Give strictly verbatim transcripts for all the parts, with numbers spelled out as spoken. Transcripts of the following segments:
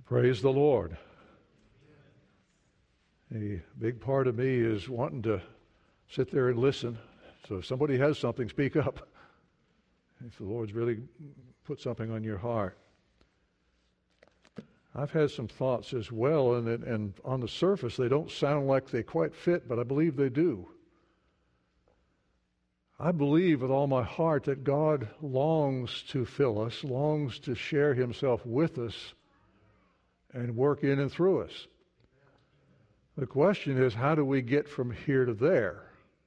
Praise the Lord. A big part of me is wanting to sit there and listen. So if somebody has something, speak up. If the Lord's really put something on your heart. I've had some thoughts as well, and, and on the surface they don't sound like they quite fit, but I believe they do. I believe with all my heart that God longs to fill us, longs to share Himself with us, and work in and through us. The question is, how do we get from here to there?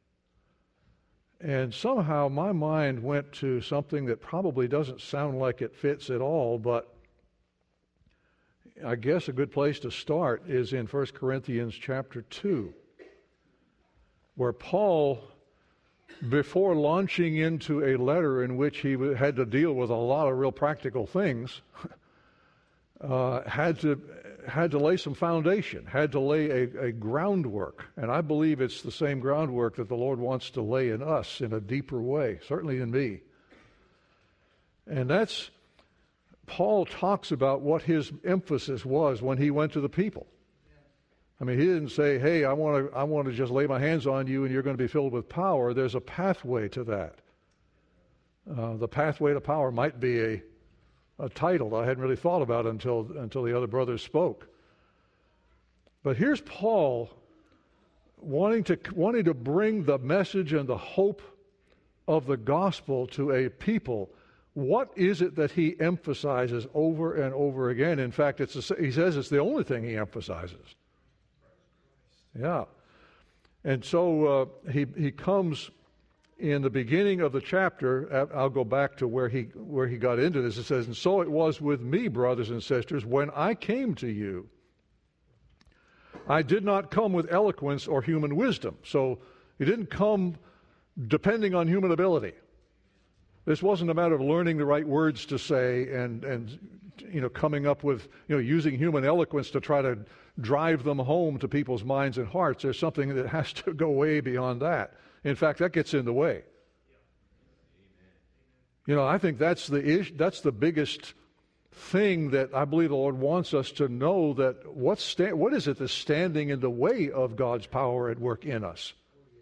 And somehow my mind went to something that probably doesn't sound like it fits at all, but I guess a good place to start is in First Corinthians chapter two, where Paul, before launching into a letter in which he had to deal with a lot of real practical things, uh, had to had to lay some foundation, had to lay a, a groundwork. And I believe it's the same groundwork that the Lord wants to lay in us in a deeper way, certainly in me. And that's, Paul talks about what his emphasis was when he went to the people. I mean, he didn't say, hey, I want to I want to just lay my hands on you and you're going to be filled with power. There's a pathway to that. Uh, the pathway to power might be a, a title I hadn't really thought about until until the other brothers spoke. But here's Paul wanting to wanting to bring the message and the hope of the gospel to a people. What is it that he emphasizes over and over again? In fact, it's a, he says it's the only thing he emphasizes. Yeah. And so uh, he he comes in the beginning of the chapter. I'll go back to where he where he got into this. It says, "And so it was with me, brothers and sisters, when I came to you. I did not come with eloquence or human wisdom." So he didn't come depending on human ability. This wasn't a matter of learning the right words to say and and you know coming up with you know using human eloquence to try to drive them home to people's minds and hearts. There's something that has to go way beyond that. In fact, that gets in the way. You know, I think that's the ish, that's the biggest thing that I believe the Lord wants us to know, that what's sta- what is it that's standing in the way of God's power at work in us?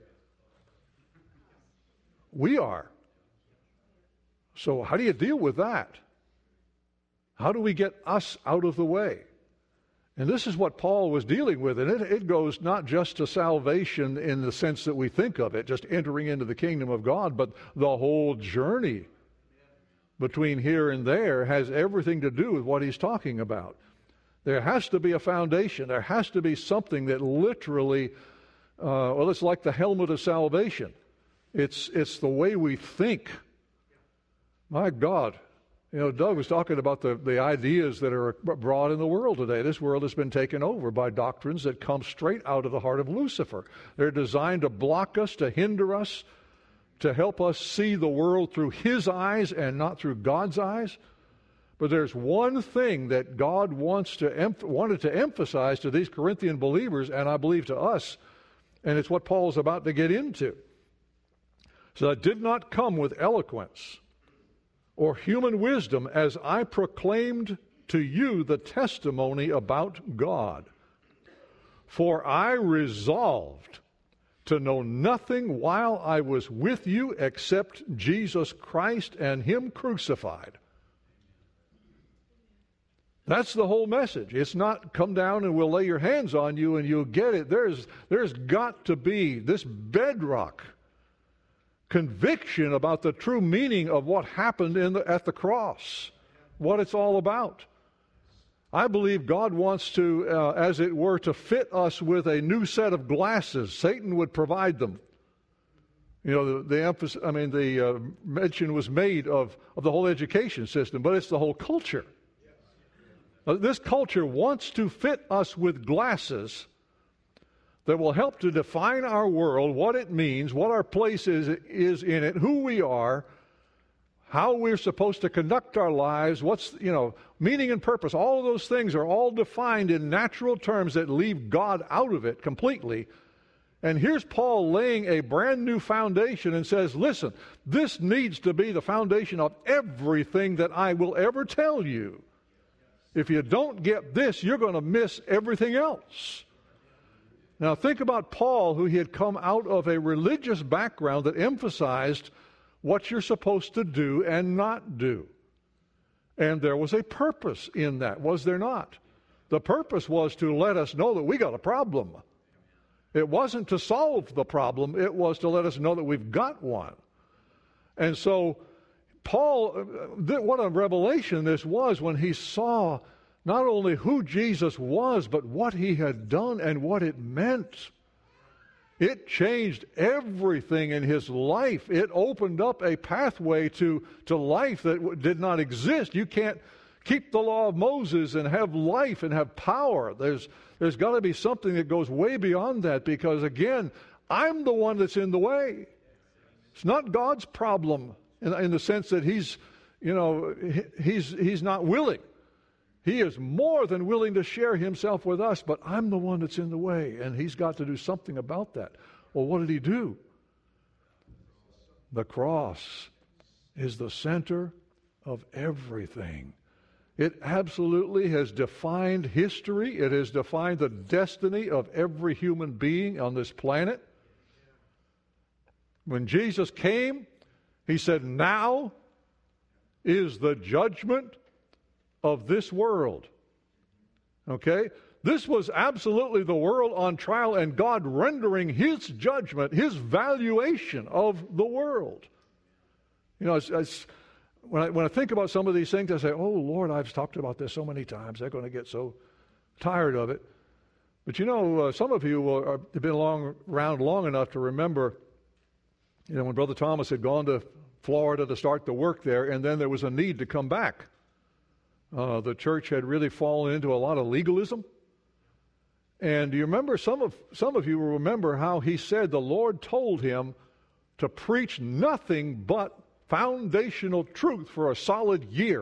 We are. So how do you deal with that? How do we get us out of the way? And this is what Paul was dealing with, and it, it goes not just to salvation in the sense that we think of it, just entering into the kingdom of God, but the whole journey between here and there has everything to do with what he's talking about. There has to be a foundation. There has to be something that literally, uh, well, it's like the helmet of salvation. It's it's the way we think. My God. You know, Doug was talking about the, the ideas that are abroad in the world today. This world has been taken over by doctrines that come straight out of the heart of Lucifer. They're designed to block us, to hinder us, to help us see the world through his eyes and not through God's eyes. But there's one thing that God wants to em- wanted to emphasize to these Corinthian believers, and I believe to us, and it's what Paul's about to get into. So I did not come with eloquence or human wisdom, as I proclaimed to you the testimony about God. For I resolved to know nothing while I was with you except Jesus Christ and Him crucified. That's the whole message. It's not come down and we'll lay your hands on you and you'll get it. There's, there's got to be this bedrock conviction about the true meaning of what happened in the, at the cross, what it's all about. I believe God wants to, uh, as it were, to fit us with a new set of glasses. Satan would provide them. You know, the, the emphasis, I mean, the uh, mention was made of, of the whole education system, but it's the whole culture. Uh, this culture wants to fit us with glasses that will help to define our world, what it means, what our place is, is in it, who we are, how we're supposed to conduct our lives, what's, you know, meaning and purpose. All of those things are all defined in natural terms that leave God out of it completely. And here's Paul laying a brand new foundation and says, listen, this needs to be the foundation of everything that I will ever tell you. If you don't get this, you're going to miss everything else. Now think about Paul, who he had come out of a religious background that emphasized what you're supposed to do and not do. And there was a purpose in that, was there not? The purpose was to let us know that we got a problem. It wasn't to solve the problem, it was to let us know that we've got one. And so Paul, what a revelation this was when he saw not only who Jesus was, but what he had done and what it meant. It changed everything in his life. It opened up a pathway to, to life that did not exist. You can't keep the law of Moses and have life and have power. There's, there's got to be something that goes way beyond that, because, again, I'm the one that's in the way. It's not God's problem in, in the sense that he's, you know, he's, he's not willing. He is more than willing to share himself with us, but I'm the one that's in the way, and he's got to do something about that. Well, what did he do? The cross is the center of everything. It absolutely has defined history. It has defined the destiny of every human being on this planet. When Jesus came, he said, now is the judgment of this world. Okay? This was absolutely the world on trial, and God rendering his judgment, his valuation of the world. You know, it's, it's, when, I, when I think about some of these things, I say, oh, Lord, I've talked about this so many times. They're going to get so tired of it. But you know, uh, some of you are, have been long, around long enough to remember, you know, when Brother Thomas had gone to Florida to start the work there, and then there was a need to come back. Uh, the church had really fallen into a lot of legalism. And do you remember, some of some of you will remember how he said the Lord told him to preach nothing but foundational truth for a solid year.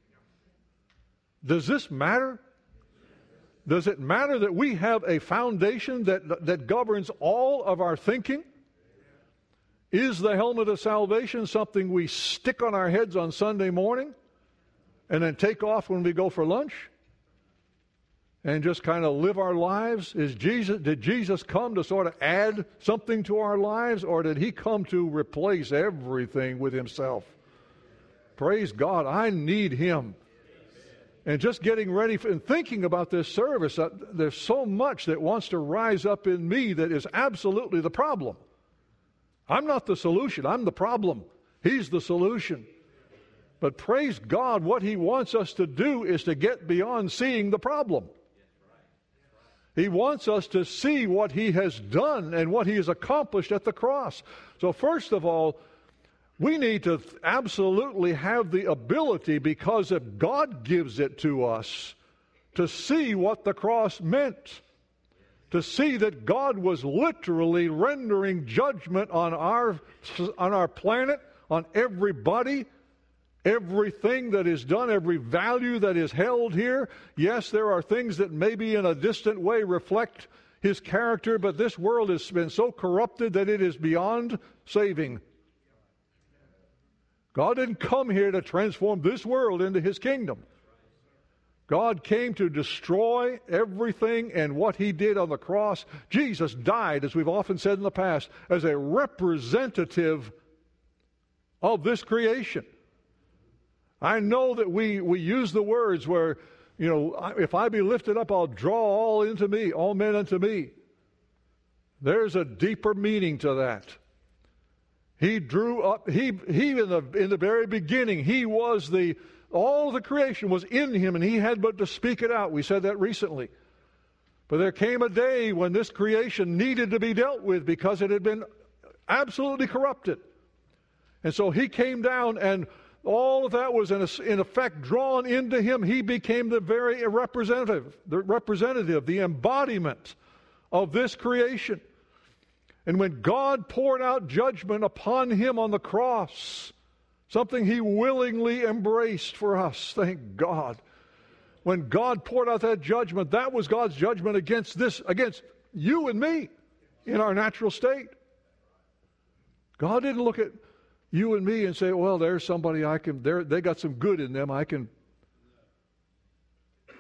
Does this matter? Does it matter that we have a foundation that, that governs all of our thinking? Is the helmet of salvation something we stick on our heads on Sunday morning and then take off when we go for lunch and just kind of live our lives? Is Jesus, did Jesus come to sort of add something to our lives, or did he come to replace everything with himself? Praise God, I need him. And just getting ready for, and thinking about this service, uh, there's so much that wants to rise up in me that is absolutely the problem. I'm not the solution, I'm the problem. He's the solution. But praise God, what he wants us to do is to get beyond seeing the problem. He wants us to see what he has done and what he has accomplished at the cross. So first of all, we need to absolutely have the ability, because if God gives it to us, to see what the cross meant. To see that God was literally rendering judgment on our, on our planet, on everybody, everything that is done, every value that is held here. Yes, there are things that maybe in a distant way reflect his character, but this world has been so corrupted that it is beyond saving. God didn't come here to transform this world into his kingdom. God came to destroy everything, and what he did on the cross, Jesus died, as we've often said in the past, as a representative of this creation. I know that we, we use the words where, you know, if I be lifted up, I'll draw all into me, all men unto me. There's a deeper meaning to that. He drew up, he, he in the, in the very beginning, he was the, all of the creation was in him, and he had but to speak it out. We said that recently. But there came a day when this creation needed to be dealt with because it had been absolutely corrupted. And so he came down, and all of that was in, a, in effect drawn into him. He became the very representative, the representative, the embodiment of this creation. And when God poured out judgment upon him on the cross, something he willingly embraced for us, thank God. When God poured out that judgment, that was God's judgment against this, against you and me in our natural state. God didn't look at you and me and say, well, there's somebody I can, they got some good in them, I can.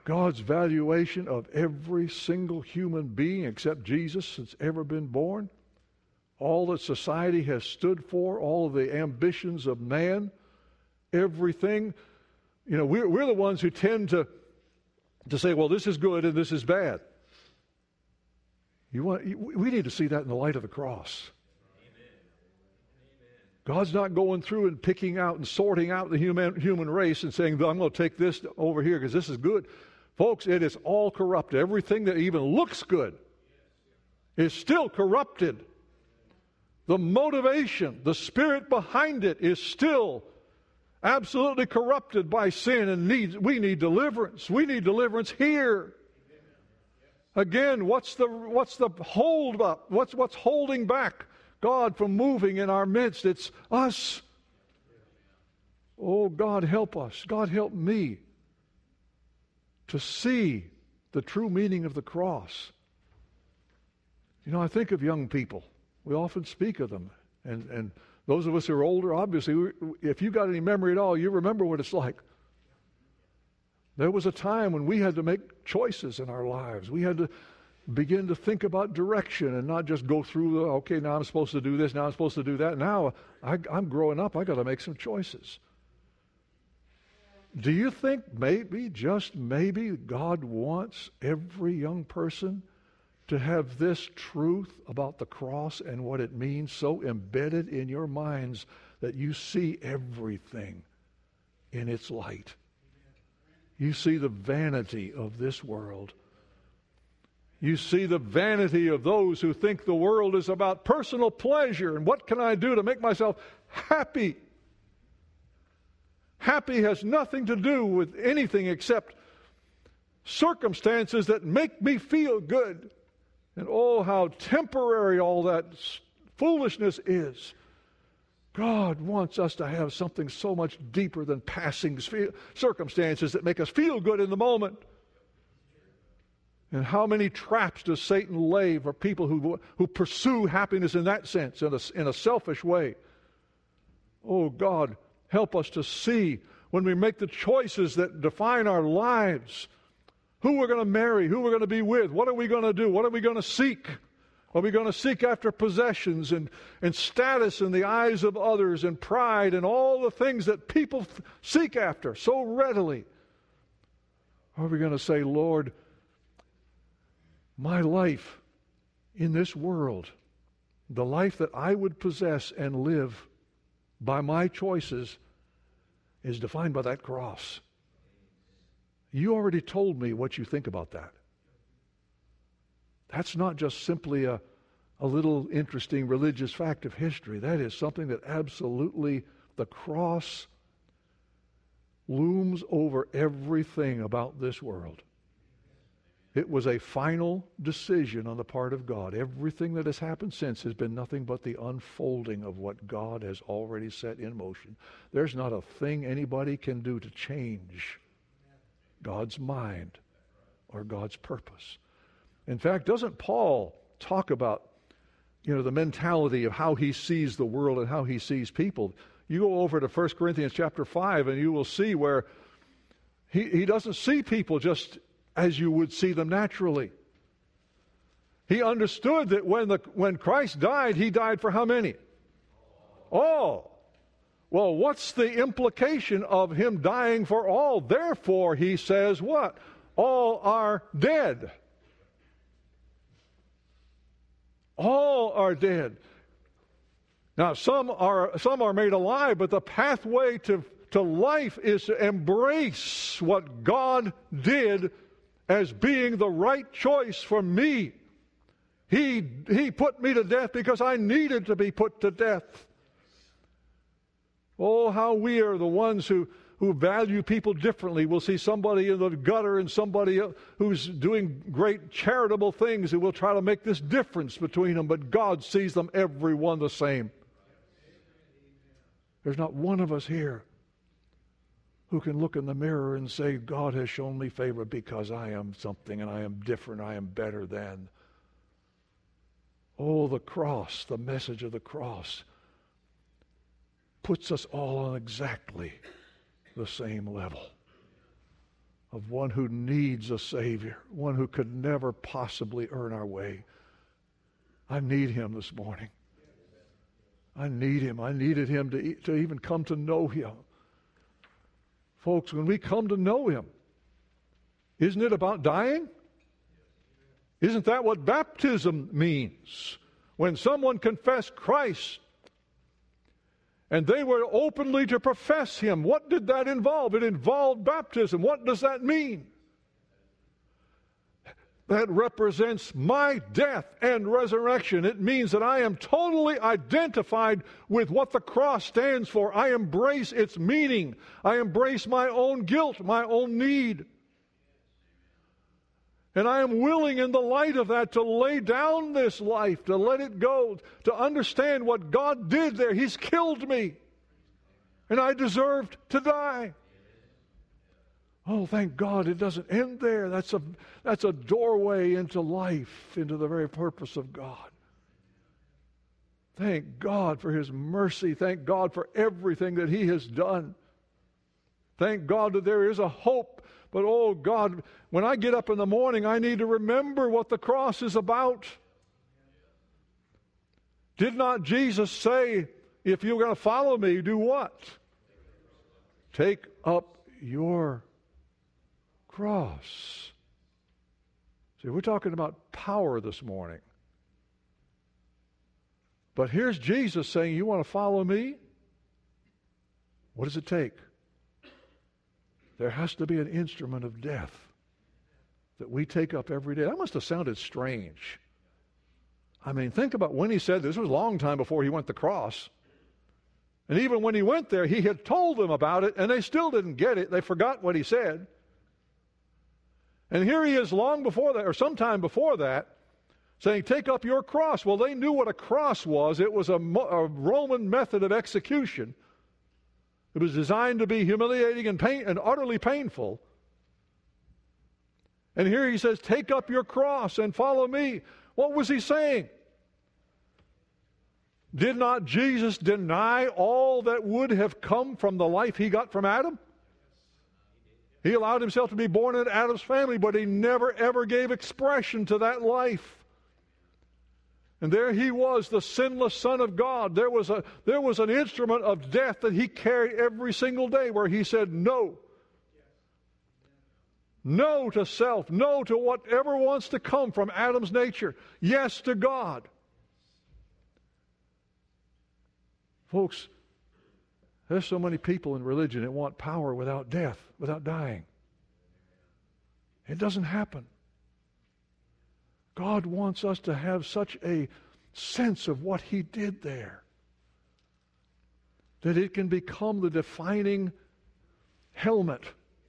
God's valuation of every single human being except Jesus that's ever been born, all that society has stood for, all of the ambitions of man, everything. You know, we're, we're the ones who tend to, to say, well, this is good and this is bad. You want, we need to see that in the light of the cross. God's not going through and picking out and sorting out the human, human race and saying, I'm going to take this over here because this is good. Folks, it is all corrupt. Everything that even looks good is still corrupted. The motivation, the spirit behind it is still absolutely corrupted by sin, and needs, we need deliverance. We need deliverance here. Again, what's the what's the hold up? What's what's holding back God from moving in our midst? It's us. Oh, God, help us. God, help me to see the true meaning of the cross. You know, I think of young people. We often speak of them. And, and those of us who are older, obviously, we, if you got any memory at all, you remember what it's like. There was a time when we had to make choices in our lives. We had to begin to think about direction and not just go through, the, okay, now I'm supposed to do this, now I'm supposed to do that. Now I, I'm growing up, I got to make some choices. Do you think maybe, just maybe, God wants every young person to have this truth about the cross and what it means so embedded in your minds that you see everything in its light? You see the vanity of this world. You see the vanity of those who think the world is about personal pleasure and what can I do to make myself happy? Happy has nothing to do with anything except circumstances that make me feel good. And oh, how temporary all that foolishness is. God wants us to have something so much deeper than passing circumstances that make us feel good in the moment. And how many traps does Satan lay for people who, who pursue happiness in that sense, in a, in a selfish way? Oh, God, help us to see when we make the choices that define our lives, who we're going to marry, who we're going to be with, what are we going to do, what are we going to seek? Are we going to seek after possessions and, and status in the eyes of others and pride and all the things that people f- seek after so readily? Or are we going to say, Lord, my life in this world, the life that I would possess and live by my choices, is defined by that cross. You already told me what you think about that. That's not just simply a, a little interesting religious fact of history. That is something that absolutely, the cross looms over everything about this world. It was a final decision on the part of God. Everything that has happened since has been nothing but the unfolding of what God has already set in motion. There's not a thing anybody can do to change God's mind or God's purpose. In fact, doesn't Paul talk about, you know, the mentality of how he sees the world and how he sees people? You go over to First Corinthians chapter five and you will see where he, he doesn't see people just as you would see them naturally. He understood that when the when Christ died, he died for how many? All. Well, what's the implication of him dying for all? Therefore, he says what? All are dead. All are dead. Now, some are some are made alive, but the pathway to, to life is to embrace what God did as being the right choice for me. He, he put me to death because I needed to be put to death. Oh, how we are the ones who, who value people differently. We'll see somebody in the gutter and somebody who's doing great charitable things, and we'll try to make this difference between them, but God sees them every one the same. There's not one of us here who can look in the mirror and say, God has shown me favor because I am something and I am different, I am better than. Oh, the cross, the message of the cross puts us all on exactly the same level. of one who needs a Savior, one who could never possibly earn our way. I need him this morning. I need him. I needed him to, to even come to know him. Folks, when we come to know him, isn't it about dying? Isn't that what baptism means? When someone confessed Christ and they were openly to profess him, what did that involve? It involved baptism. What does that mean? That represents my death and resurrection. It means that I am totally identified with what the cross stands for. I embrace its meaning. I embrace my own guilt, my own need. And I am willing in the light of that to lay down this life, to let it go, to understand what God did there. He's killed me, and I deserved to die. Oh, thank God it doesn't end there. That's a, that's a doorway into life, into the very purpose of God. Thank God for his mercy. Thank God for everything that he has done. Thank God that there is a hope. But, oh, God, when I get up in the morning, I need to remember what the cross is about. Did not Jesus say, if you're going to follow me, do what? Take up your cross. See, we're talking about power this morning. But here's Jesus saying, you want to follow me? What does it take? There has to be an instrument of death that we take up every day. That must have sounded strange. I mean, think about when he said this. This was a long time before he went to the cross. And even when he went there, he had told them about it, and they still didn't get it. They forgot what he said. And here he is long before that, or sometime before that, saying, take up your cross. Well, they knew what a cross was. It was a, a Roman method of execution. It was designed to be humiliating and, pain, and utterly painful. And here he says, take up your cross and follow me. What was he saying? Did not Jesus deny all that would have come from the life he got from Adam? He allowed himself to be born into Adam's family, but he never ever gave expression to that life. And there he was, the sinless Son of God. There was a there was an instrument of death that he carried every single day where he said no. No to self. No to whatever wants to come from Adam's nature. Yes to God. Folks, there's so many people in religion that want power without death, without dying. It doesn't happen. God wants us to have such a sense of what he did there that it can become the defining helmet.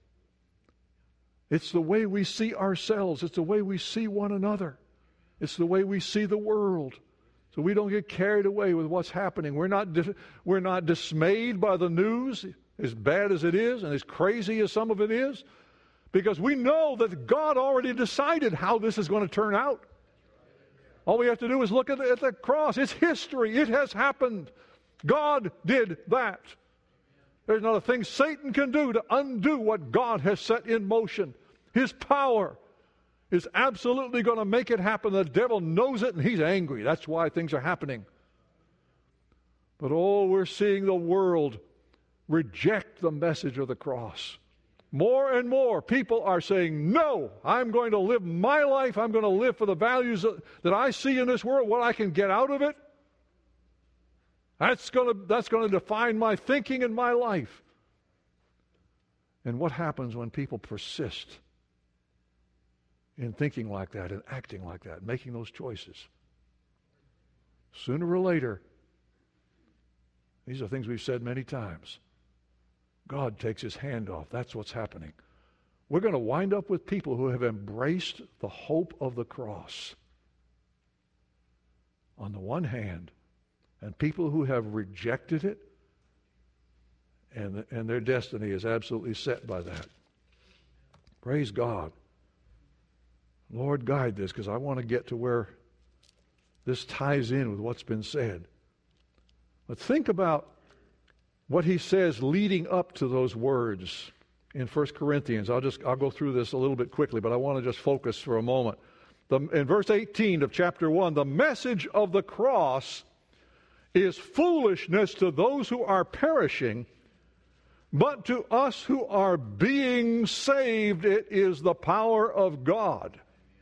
It's the way we see ourselves. It's the way we see one another. It's the way we see the world. So we don't get carried away with what's happening. We're not, di- we're not dismayed by the news, as bad as it is and as crazy as some of it is, because we know that God already decided how this is going to turn out. All we have to do is look at the, at the cross. It's history. It has happened. God did that. There's not a thing Satan can do to undo what God has set in motion. His power is absolutely going to make it happen. The devil knows it, and he's angry. That's why things are happening. But oh, we're seeing the world reject the message of the cross. More and more people are saying, no, I'm going to live my life. I'm going to live for the values that I see in this world, what I can get out of it. That's going to, that's going to define my thinking and my life. And what happens when people persist in thinking like that and acting like that, making those choices? Sooner or later, these are things we've said many times, God takes his hand off. That's what's happening. We're going to wind up with people who have embraced the hope of the cross on the one hand, and people who have rejected it, and, and their destiny is absolutely set by that. Praise God. Lord, guide this, because I want to get to where this ties in with what's been said. But think about what he says leading up to those words in First Corinthians. I'll just I'll go through this a little bit quickly, but I want to just focus for a moment. The, in verse eighteen of chapter one, the message of the cross is foolishness to those who are perishing, but to us who are being saved, it is the power of God.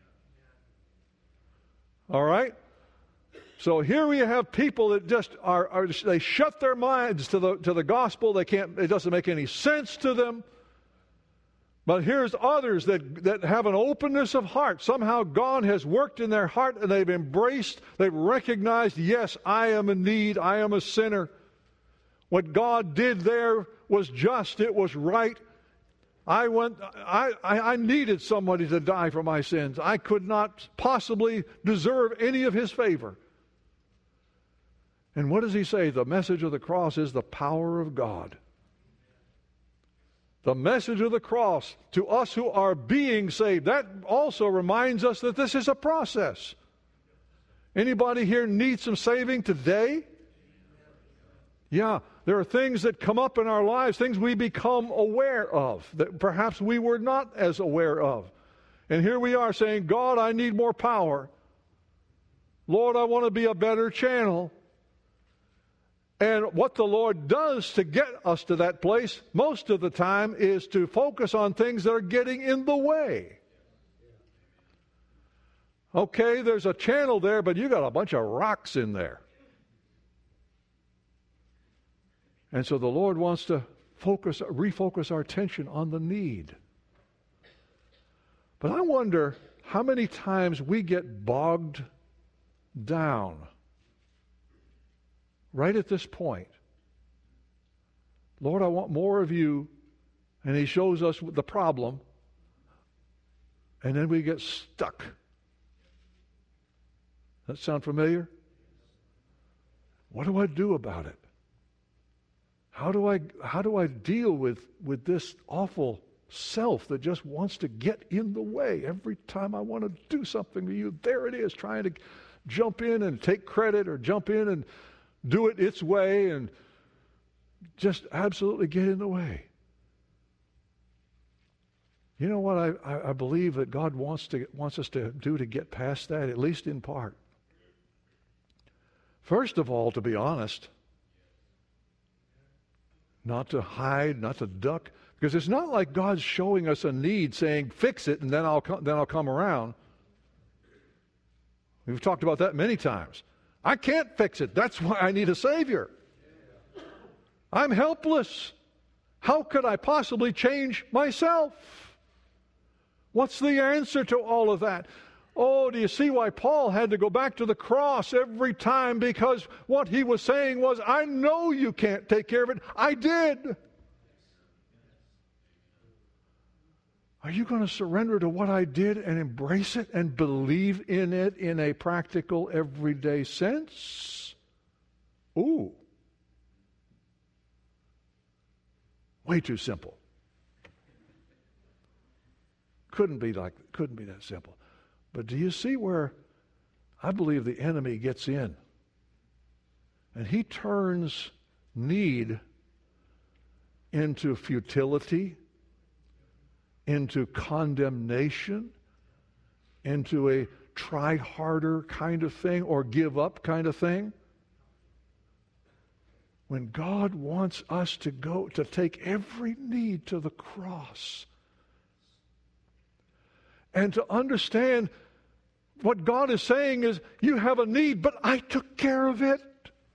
All right? So here we have people that just are, are they shut their minds to the to the gospel. They can't, it doesn't make any sense to them. But here's others that, that have an openness of heart. Somehow God has worked in their heart and they've embraced, they've recognized, yes, I am in need, I am a sinner. What God did there was just, it was right. I went. I, I, I needed somebody to die for my sins. I could not possibly deserve any of His favor. And what does He say? The message of the cross is the power of God. The message of the cross to us who are being saved. That also reminds us that this is a process. Anybody here need some saving today? Yeah, there are things that come up in our lives, things we become aware of that perhaps we were not as aware of. And here we are saying, God, I need more power. Lord, I want to be a better channel. And what the Lord does to get us to that place most of the time is to focus on things that are getting in the way. Okay, there's a channel there, but you got a bunch of rocks in there. And so the Lord wants to focus, refocus our attention on the need. But I wonder how many times we get bogged down right at this point. Lord, I want more of you. And He shows us the problem. And then we get stuck. That sound familiar? What do I do about it? How do I how do I deal with, with this awful self that just wants to get in the way? Every time I want to do something to you, there it is, trying to jump in and take credit or jump in and do it its way and just absolutely get in the way. You know what I, I, I believe that God wants to wants us to do to get past that, at least in part? First of all, to be honest, not to hide, not to duck, because it's not like God's showing us a need, saying, fix it, and then I'll come, then I'll come around. We've talked about that many times. I can't fix it. That's why I need a Savior. I'm helpless. How could I possibly change myself? What's the answer to all of that? Oh, do you see why Paul had to go back to the cross every time? Because what he was saying was, I know you can't take care of it. I did. Are you going to surrender to what I did and embrace it and believe in it in a practical, everyday sense? Ooh. Way too simple. Couldn't be like, couldn't be that simple. But do you see where I believe the enemy gets in? And he turns need into futility, into condemnation, into a try harder kind of thing or give up kind of thing. When God wants us to go, to take every need to the cross and to understand what God is saying is, you have a need, but I took care of it.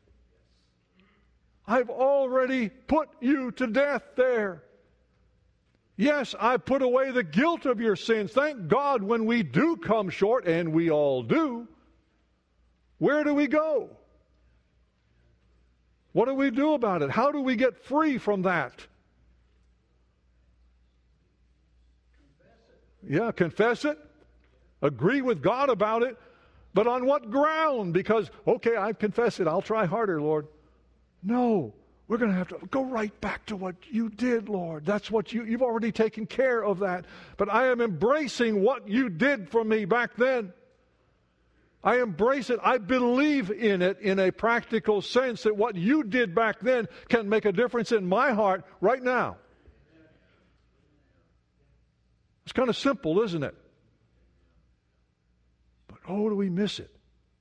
I've already put you to death there. Yes, I put away the guilt of your sins. Thank God when we do come short, and we all do, where do we go? What do we do about it? How do we get free from that? Yeah, confess it. Agree with God about it. But on what ground? Because, okay, I confess it. I'll try harder, Lord. No. We're going to have to go right back to what you did, Lord. That's what you, you've already taken care of that. But I am embracing what you did for me back then. I embrace it. I believe in it in a practical sense that what you did back then can make a difference in my heart right now. It's kind of simple, isn't it? But oh, do we miss it?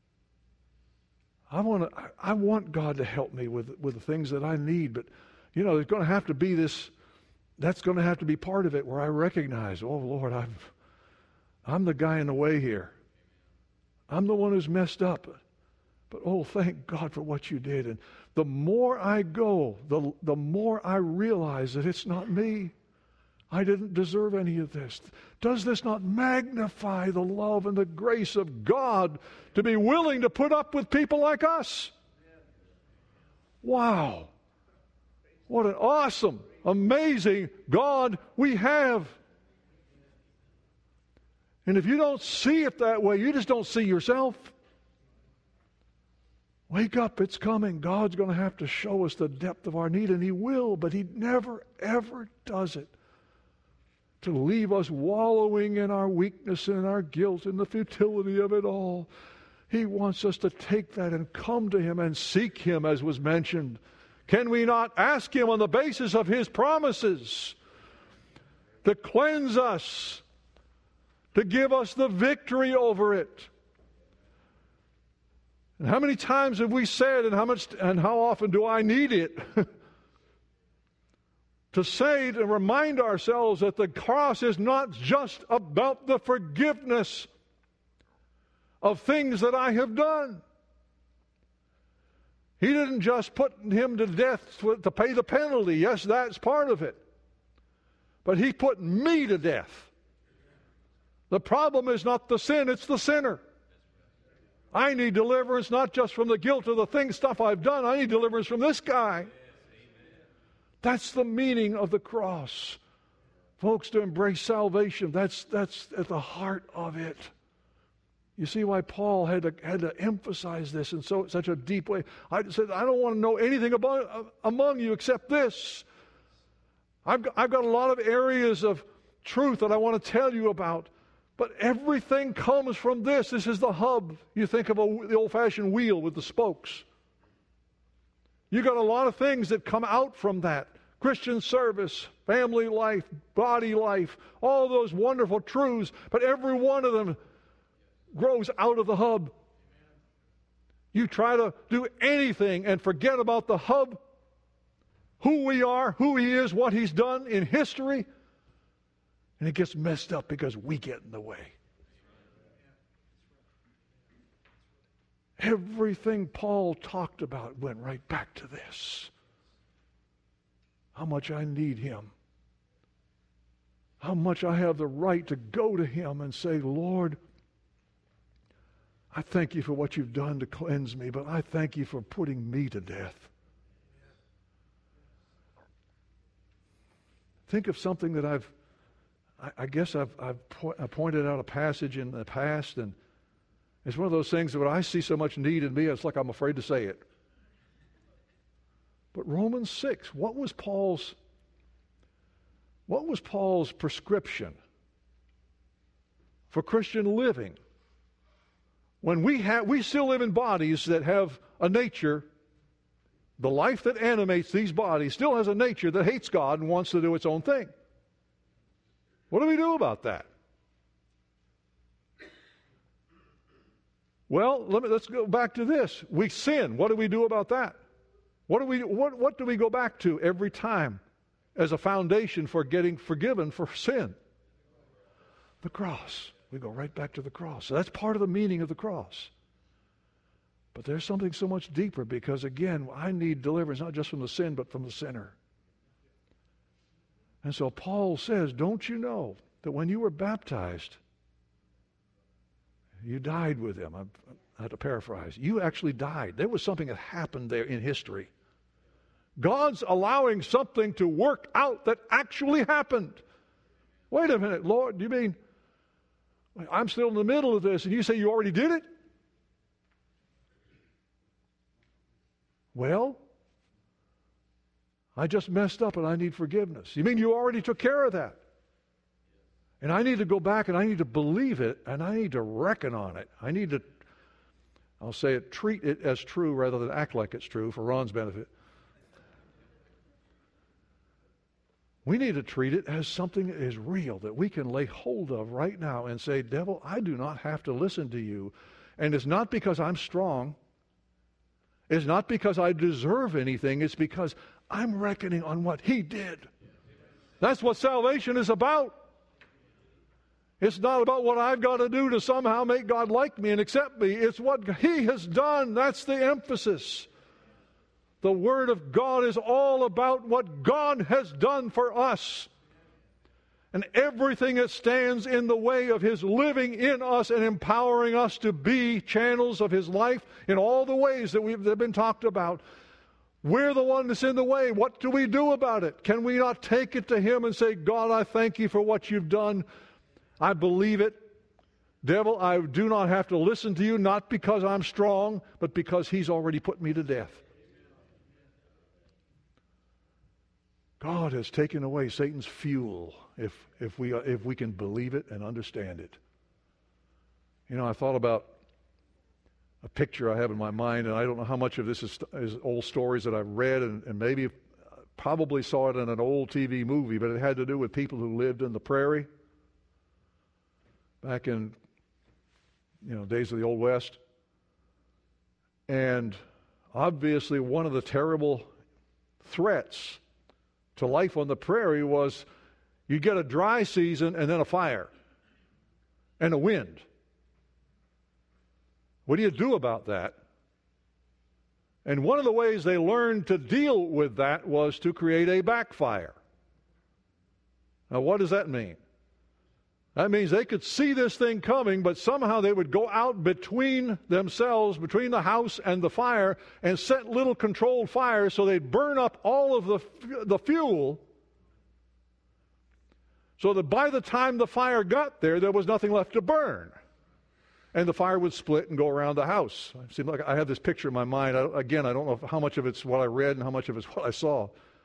I want to, I want God to help me with, with the things that I need, but, you know, there's going to have to be this, that's going to have to be part of it where I recognize, oh, Lord, I'm, I'm the guy in the way here. I'm the one who's messed up. But, oh, thank God for what you did. And the more I go, the, the more I realize that it's not me. I didn't deserve any of this. Does this not magnify the love and the grace of God to be willing to put up with people like us? Wow. What an awesome, amazing God we have. And if you don't see it that way, you just don't see yourself. Wake up, it's coming. God's going to have to show us the depth of our need, and He will, but He never, ever does it to leave us wallowing in our weakness and our guilt and the futility of it all. He wants us to take that and come to Him and seek Him, as was mentioned. Can we not ask Him on the basis of His promises to cleanse us, to give us the victory over it? And how many times have we said, and how much and how often do I need it? To say, to remind ourselves that the cross is not just about the forgiveness of things that I have done. He didn't just put Him to death to pay the penalty. Yes, that's part of it. But He put me to death. The problem is not the sin, it's the sinner. I need deliverance not just from the guilt of the things, stuff I've done. I need deliverance from this guy. That's the meaning of the cross. Folks, to embrace salvation, that's that's at the heart of it. You see why Paul had to, had to emphasize this in so such a deep way. I said, I don't want to know anything about, among you except this. I've got, I've got a lot of areas of truth that I want to tell you about, but everything comes from this. This is the hub. You think of a, the old-fashioned wheel with the spokes. You got a lot of things that come out from that. Christian service, family life, body life, all those wonderful truths, but every one of them grows out of the hub. You try to do anything and forget about the hub, who we are, who He is, what He's done in history, and it gets messed up because we get in the way. Everything Paul talked about went right back to this. How much I need Him. How much I have the right to go to Him and say, Lord, I thank You for what You've done to cleanse me, but I thank You for putting me to death. Think of something that I've, I, I guess I've, I've po- I pointed out a passage in the past, and it's one of those things that when I see so much need in me, it's like I'm afraid to say it. But Romans six, what was Paul's, what was Paul's prescription for Christian living? When we have, we still live in bodies that have a nature, the life that animates these bodies still has a nature that hates God and wants to do its own thing. What do we do about that? Well, let me, let's go back to this. We sin. What do we do about that? What do we what, what do we go back to every time as a foundation for getting forgiven for sin? The cross. We go right back to the cross. So that's part of the meaning of the cross. But there's something so much deeper because, again, I need deliverance not just from the sin, but from the sinner. And so Paul says, don't you know that when you were baptized, you died with Him? I have to paraphrase. You actually died. There was something that happened there in history. God's allowing something to work out that actually happened. Wait a minute, Lord, do you mean I'm still in the middle of this and you say you already did it? Well, I just messed up and I need forgiveness. You mean you already took care of that? And I need to go back and I need to believe it and I need to reckon on it. I need to, I'll say it, treat it as true rather than act like it's true for Ron's benefit. We need to treat it as something that is real, that we can lay hold of right now and say, devil, I do not have to listen to you. And it's not because I'm strong. It's not because I deserve anything. It's because I'm reckoning on what he did. That's what salvation is about. It's not about what I've got to do to somehow make God like me and accept me. It's what he has done. That's the emphasis. The Word of God is all about what God has done for us. And everything that stands in the way of his living in us and empowering us to be channels of his life in all the ways that we've that have been talked about. We're the one that's in the way. What do we do about it? Can we not take it to him and say, God, I thank you for what you've done. I believe it. Devil, I do not have to listen to you, not because I'm strong, but because he's already put me to death. God has taken away Satan's fuel if if we if we can believe it and understand it. You know, I thought about a picture I have in my mind, and I don't know how much of this is, is old stories that I've read, and, and maybe probably saw it in an old T V movie, but it had to do with people who lived in the prairie back in, you know, days of the Old West. And obviously one of the terrible threats to life on the prairie was you get a dry season and then a fire and a wind. What do you do about that? And one of the ways they learned to deal with that was to create a backfire. Now, what does that mean? That means they could see this thing coming, but somehow they would go out between themselves, between the house and the fire, and set little controlled fires so they'd burn up all of the, the fuel, so that by the time the fire got there, there was nothing left to burn. And the fire would split and go around the house. It seemed like I have this picture in my mind. I, again, I don't know how much of it's what I read and how much of it's what I saw.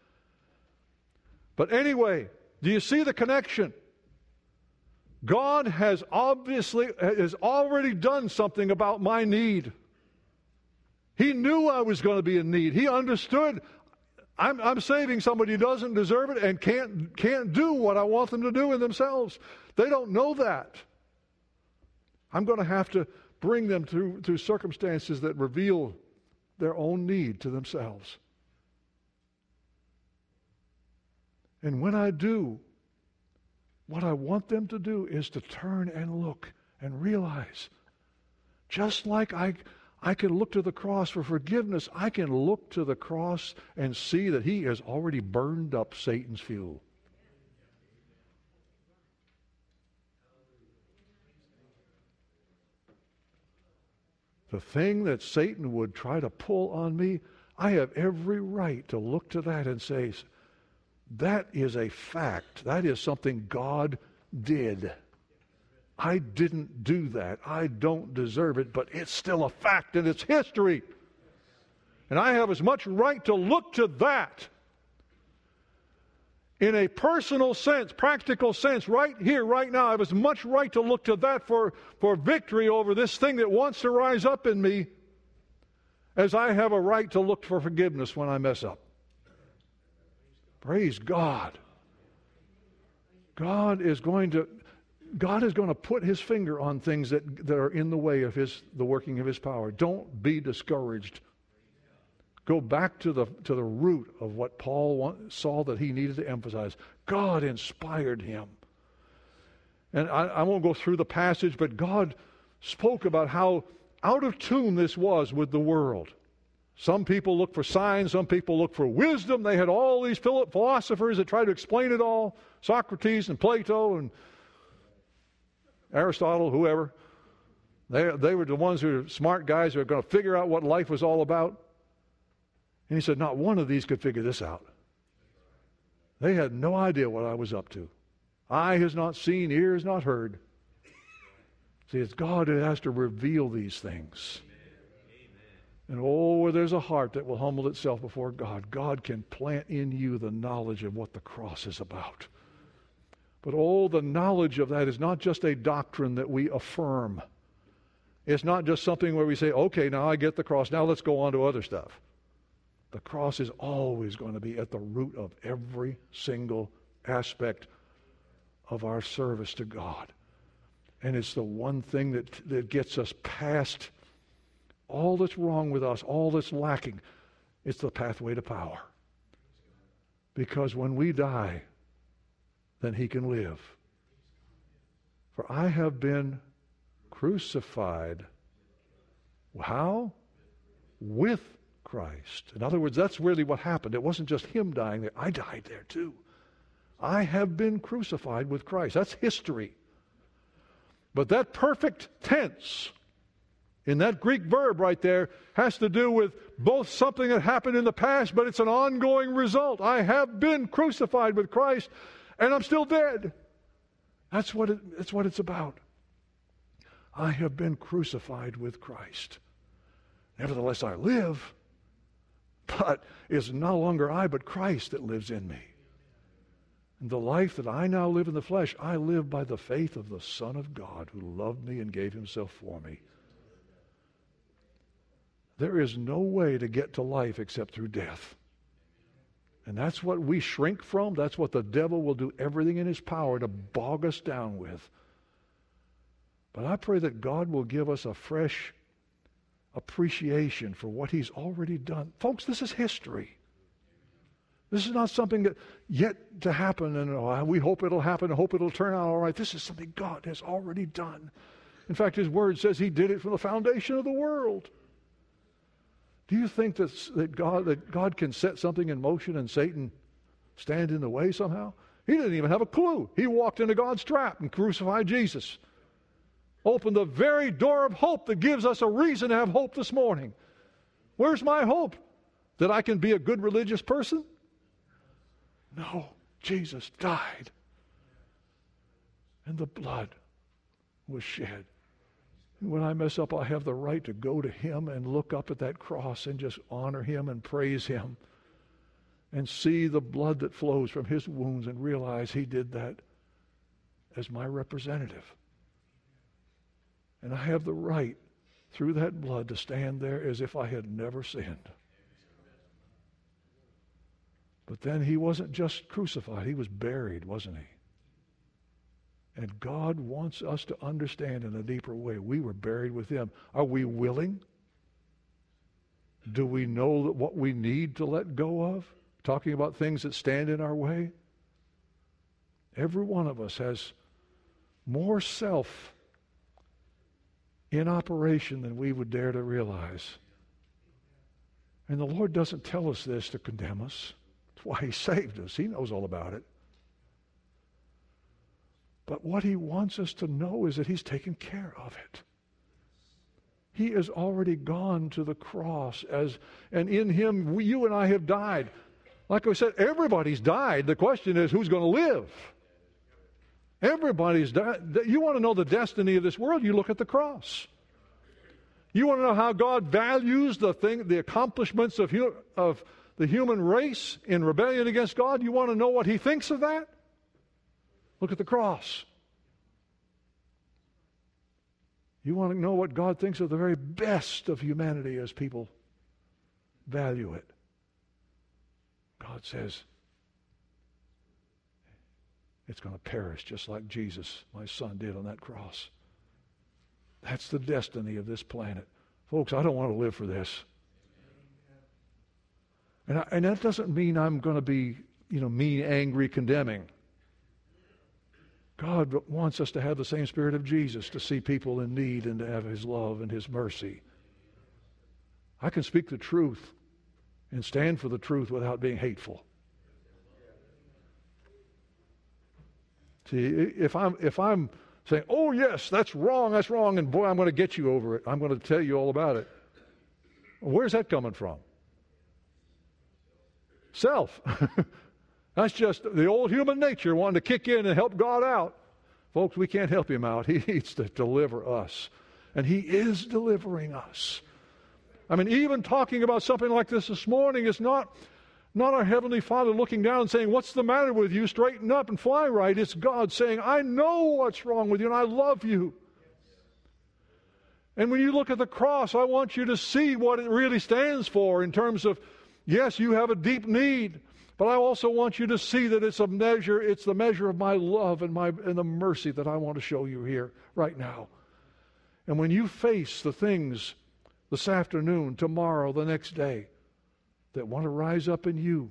But anyway, do you see the connection? God has obviously, has already done something about my need. He knew I was going to be in need. He understood I'm, I'm saving somebody who doesn't deserve it and can't, can't do what I want them to do in themselves. They don't know that. I'm going to have to bring them through, through circumstances that reveal their own need to themselves. And when I do, what I want them to do is to turn and look and realize, just like I, I can look to the cross for forgiveness, I can look to the cross and see that he has already burned up Satan's fuel. The thing that Satan would try to pull on me, I have every right to look to that and say, that is a fact. That is something God did. I didn't do that. I don't deserve it, but it's still a fact and it's history. And I have as much right to look to that in a personal sense, practical sense, right here, right now. I have as much right to look to that for, for victory over this thing that wants to rise up in me as I have a right to look for forgiveness when I mess up. Praise God. God is going to God is going to put his finger on things that, that are in the way of his the working of his power. Don't be discouraged. Go back to the to the root of what Paul want, saw that he needed to emphasize. God inspired him. And I, I won't go through the passage, but God spoke about how out of tune this was with the world. Some people look for signs, some people look for wisdom. They had all these philosophers that tried to explain it all. Socrates and Plato and Aristotle, whoever. They, they were the ones who were smart guys who were going to figure out what life was all about. And he said, not one of these could figure this out. They had no idea what I was up to. Eye has not seen, ear has not heard. See, it's God who has to reveal these things. And oh, where there's a heart that will humble itself before God, God can plant in you the knowledge of what the cross is about. But oh, the knowledge of that is not just a doctrine that we affirm. It's not just something where we say, okay, now I get the cross, now let's go on to other stuff. The cross is always going to be at the root of every single aspect of our service to God. And it's the one thing that, that gets us past all that's wrong with us, all that's lacking. It's the pathway to power. Because when we die, then he can live. For I have been crucified. How? With Christ. In other words, that's really what happened. It wasn't just him dying there. I died there too. I have been crucified with Christ. That's history. But that perfect tense in that Greek verb right there has to do with both something that happened in the past, but it's an ongoing result. I have been crucified with Christ, and I'm still dead. That's what it, that's what it's about. I have been crucified with Christ. Nevertheless, I live, but it's no longer I, but Christ that lives in me. And the life that I now live in the flesh, I live by the faith of the Son of God who loved me and gave himself for me. There is no way to get to life except through death. And that's what we shrink from. That's what the devil will do everything in his power to bog us down with. But I pray that God will give us a fresh appreciation for what he's already done. Folks, this is history. This is not something that yet to happen, and oh, we hope it'll happen, and hope it'll turn out all right. This is something God has already done. In fact, his word says he did it from the foundation of the world. Do you think that, that, God, that God can set something in motion and Satan stand in the way somehow? He didn't even have a clue. He walked into God's trap and crucified Jesus. Opened the very door of hope that gives us a reason to have hope this morning. Where's my hope? That I can be a good religious person? No, Jesus died. And the blood was shed. And when I mess up, I have the right to go to him and look up at that cross and just honor him and praise him and see the blood that flows from his wounds and realize he did that as my representative. And I have the right through that blood to stand there as if I had never sinned. But then he wasn't just crucified, he was buried, wasn't he? And God wants us to understand in a deeper way. We were buried with him. Are we willing? Do we know that what we need to let go of? Talking about things that stand in our way? Every one of us has more self in operation than we would dare to realize. And the Lord doesn't tell us this to condemn us. That's why he saved us. He knows all about it. But what he wants us to know is that he's taken care of it. He has already gone to the cross, as, and in him, we, you and I have died. Like I said, everybody's died. The question is, who's going to live? Everybody's died. You want to know the destiny of this world, you look at the cross. You want to know how God values the thing, the accomplishments of, hu- of the human race in rebellion against God? You want to know what he thinks of that? Look at the cross. You want to know what God thinks of the very best of humanity as people value it. God says, it's going to perish just like Jesus, my son, did on that cross. That's the destiny of this planet. Folks, I don't want to live for this. And, I, and that doesn't mean I'm going to be, you know, mean, angry, condemning. God wants us to have the same spirit of Jesus, to see people in need and to have his love and his mercy. I can speak the truth and stand for the truth without being hateful. See, if I'm if I'm saying, oh yes, that's wrong, that's wrong, and boy, I'm going to get you over it. I'm going to tell you all about it. Where's that coming from? Self. That's just the old human nature wanting to kick in and help God out. Folks, we can't help him out. He needs to deliver us. And he is delivering us. I mean, even talking about something like this this morning is not, not our Heavenly Father looking down and saying, what's the matter with you? Straighten up and fly right. It's God saying, I know what's wrong with you and I love you. And when you look at the cross, I want you to see what it really stands for in terms of, yes, you have a deep need. But I also want you to see that it's a measure, it's the measure of my love and my and the mercy that I want to show you here right now. And when you face the things this afternoon, tomorrow, the next day, that want to rise up in you,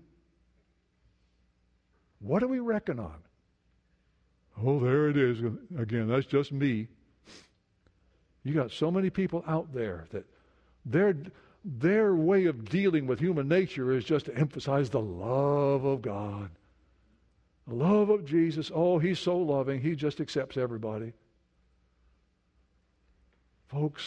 what do we reckon on? Oh, there it is. Again, that's just me. You got so many people out there that their, their way of dealing with human nature is just to emphasize the love of God. The love of Jesus. Oh, He's so loving. He just accepts everybody. Folks,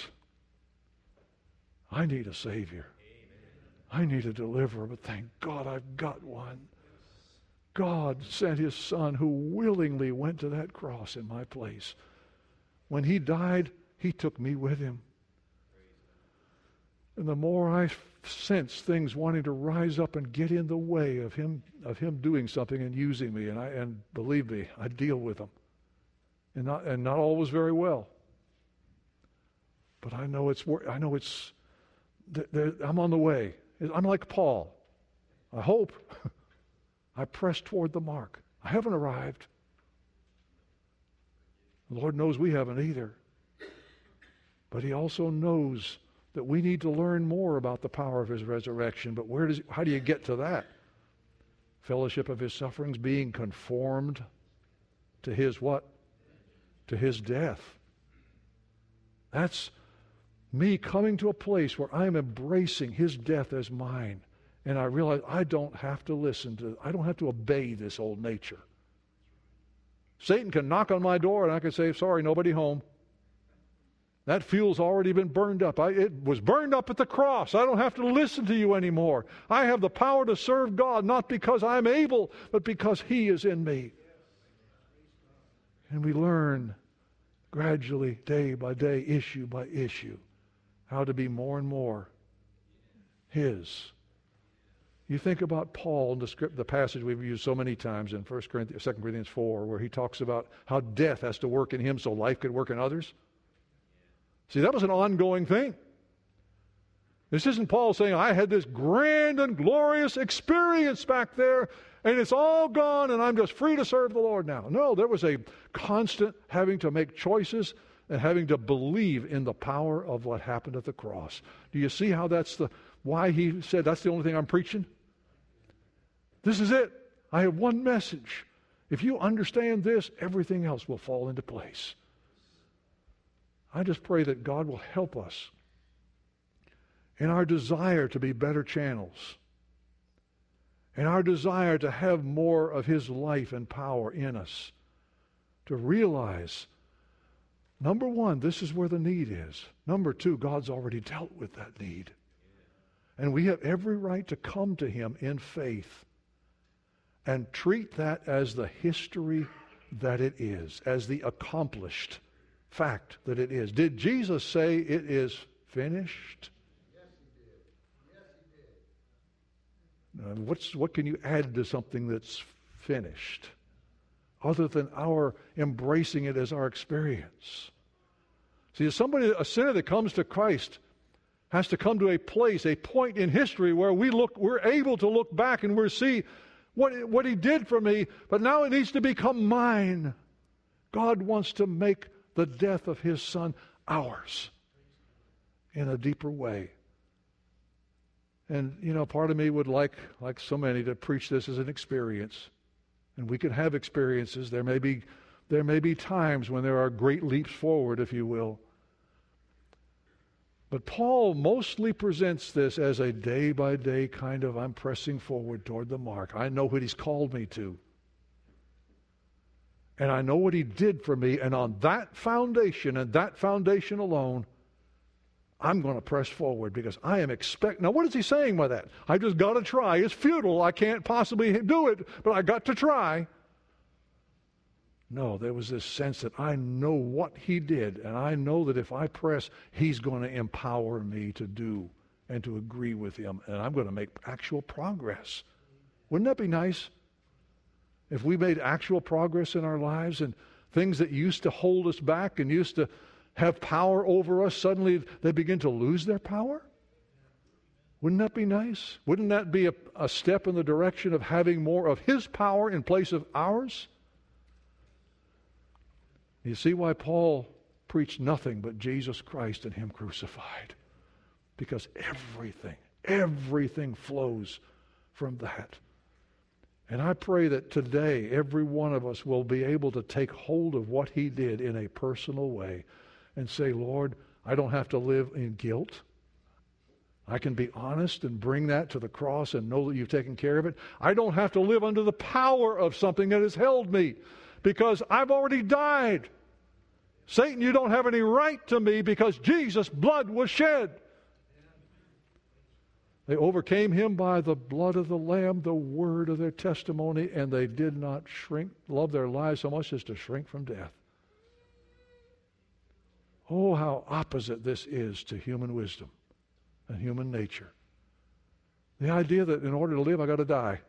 I need a Savior. I need a deliverer, but thank God I've got one. God sent His Son who willingly went to that cross in my place. When He died, He took me with Him. And the more I sense things wanting to rise up and get in the way of Him of Him doing something and using me, and I and believe me, I deal with them. And not and not always very well. But I know it's I know it's I'm on the way. I'm like Paul. I hope. I press toward the mark. I haven't arrived. The Lord knows we haven't either. But He also knows that we need to learn more about the power of His resurrection. But where does how do you get to that? Fellowship of His sufferings, being conformed to His what? To His death. That's me coming to a place where I'm embracing His death as mine. And I realize I don't have to listen to, I don't have to obey this old nature. Satan can knock on my door and I can say, sorry, nobody home. That fuel's already been burned up. I, it was burned up at the cross. I don't have to listen to you anymore. I have the power to serve God, not because I'm able, but because He is in me. And we learn gradually, day by day, issue by issue, how to be more and more His. You think about Paul in the script, the passage we've used so many times in First Corinthians, Second Corinthians four, where he talks about how death has to work in him so life could work in others. See, that was an ongoing thing. This isn't Paul saying, I had this grand and glorious experience back there, and it's all gone, and I'm just free to serve the Lord now. No, there was a constant having to make choices and having to believe in the power of what happened at the cross. Do you see how that's the why he said, that's the only thing I'm preaching? This is it. I have one message. If you understand this, everything else will fall into place. I just pray that God will help us in our desire to be better channels, in our desire to have more of His life and power in us, to realize, number one, this is where the need is. Number two, God's already dealt with that need. And we have every right to come to Him in faith and treat that as the history that it is, as the accomplished fact that it is. Did Jesus say it is finished? Yes, He did. Yes, He did. Now, what's, what can you add to something that's finished other than our embracing it as our experience? See, somebody, a sinner that comes to Christ has to come to a place, a point in history where we look, we're able to look back and we see what, what He did for me, but now it needs to become mine. God wants to make the death of His Son ours in a deeper way. And, you know, part of me would like, like so many, to preach this as an experience. And we can have experiences. There may be, there may be times when there are great leaps forward, if you will. But Paul mostly presents this as a day-by-day kind of, I'm pressing forward toward the mark. I know what He's called me to. And I know what He did for me. And on that foundation and that foundation alone, I'm going to press forward because I am expecting. Now, what is he saying by that? I just got to try. It's futile. I can't possibly do it, but I got to try. No, there was this sense that I know what He did, and I know that if I press, He's going to empower me to do and to agree with Him, and I'm going to make actual progress. Wouldn't that be nice? If we made actual progress in our lives and things that used to hold us back and used to have power over us, suddenly they begin to lose their power? Wouldn't that be nice? Wouldn't that be a, a step in the direction of having more of His power in place of ours? You see why Paul preached nothing but Jesus Christ and Him crucified? Because everything, everything flows from that. And I pray that today every one of us will be able to take hold of what He did in a personal way and say, Lord, I don't have to live in guilt. I can be honest and bring that to the cross and know that You've taken care of it. I don't have to live under the power of something that has held me because I've already died. Satan, you don't have any right to me because Jesus' blood was shed. They overcame Him by the blood of the Lamb, the word of their testimony, and they did not shrink, love their lives so much as to shrink from death. Oh, how opposite this is to human wisdom and human nature. The idea that in order to live, I got to die.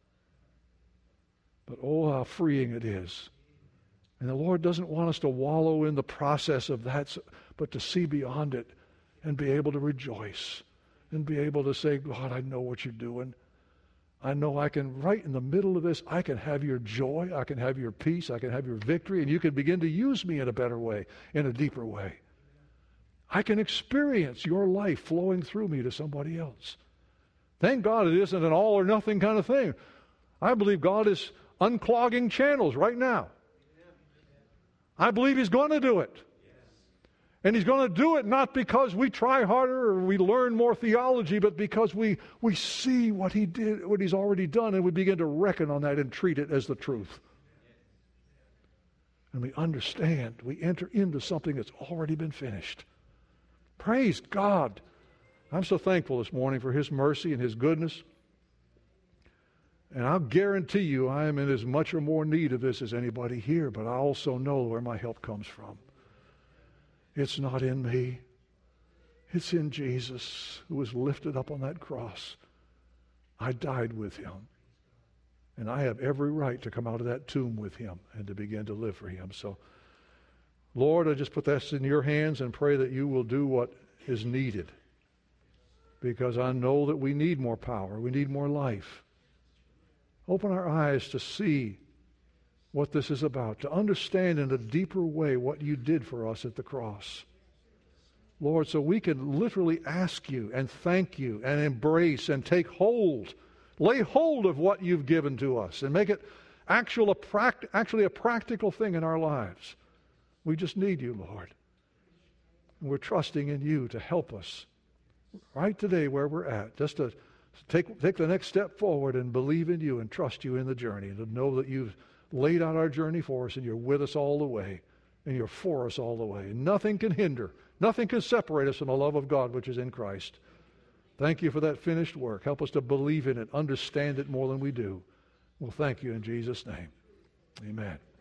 But oh, how freeing it is. And the Lord doesn't want us to wallow in the process of that, but to see beyond it and be able to rejoice and be able to say, God, I know what You're doing. I know I can, right in the middle of this, I can have Your joy, I can have Your peace, I can have Your victory, and You can begin to use me in a better way, in a deeper way. I can experience Your life flowing through me to somebody else. Thank God it isn't an all or nothing kind of thing. I believe God is unclogging channels right now. I believe He's going to do it. And He's going to do it not because we try harder or we learn more theology, but because we, we see what He did, what He's already done, and we begin to reckon on that and treat it as the truth. And we understand, we enter into something that's already been finished. Praise God. I'm so thankful this morning for His mercy and His goodness. And I'll guarantee you I am in as much or more need of this as anybody here, but I also know where my help comes from. It's not in me. It's in Jesus, who was lifted up on that cross. I died with Him. And I have every right to come out of that tomb with Him and to begin to live for Him. So, Lord, I just put that in Your hands and pray that You will do what is needed. Because I know that we need more power. We need more life. Open our eyes to see what this is about, to understand in a deeper way what You did for us at the cross. Lord, so we can literally ask You and thank You and embrace and take hold, lay hold of what You've given to us and make it actual, a pract- actually a practical thing in our lives. We just need You, Lord. And we're trusting in You to help us right today where we're at, just to take, take the next step forward and believe in You and trust You in the journey and to know that You've laid out our journey for us and You're with us all the way and You're for us all the way. Nothing can hinder, nothing can separate us from the love of God which is in Christ. Thank You for that finished work. Help us to believe in it, understand it more than we do. Well, thank You in Jesus' name. Amen.